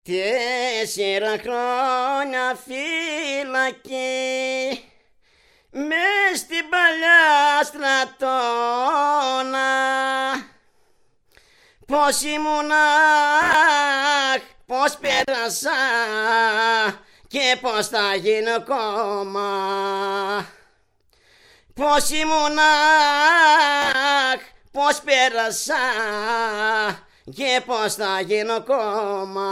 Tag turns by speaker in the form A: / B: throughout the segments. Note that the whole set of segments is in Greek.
A: 4 χρόνια φύλακη μες στην παλιά στρατόνα. Πώς ήμουνα, πώς πέρασα και πώς θα γίνω κόμμα. Πώς ήμουνα, πώς πέρασα και πώς θα γίνω κόμμα.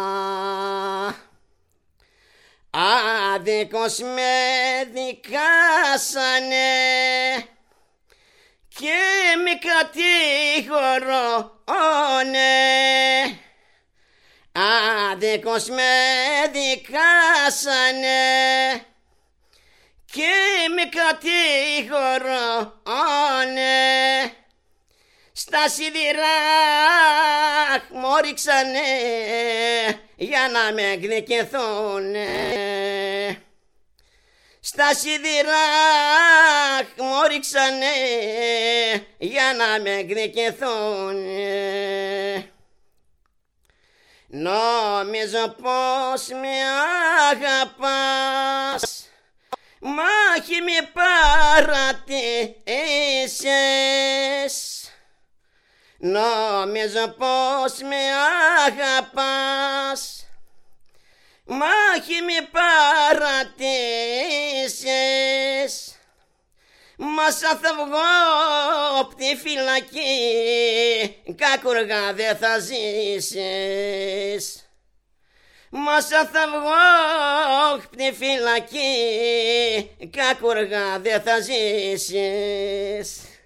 A: Άδικος με δικάσανε και με κατηγορώνε. Άδικος με δικάσανε και με κατηγορώνε. Στα σιδηρά μου ρίξανε για να με εκδικηθούνε. Στα σιδηρά μου ρίξανε για να με εκδικηθούνε. Νόμιζω πως με αγαπάς, μάχη με παρατήσες. Νόμιζω πως με αγαπάς, μάχη με παρατήσες. Μα σαν θα βγω απ' τη φυλακή, κακουργά δε θα ζήσεις. Μα σαν θα βγω απ' τη φυλακή, κακουργά δε θα ζήσεις.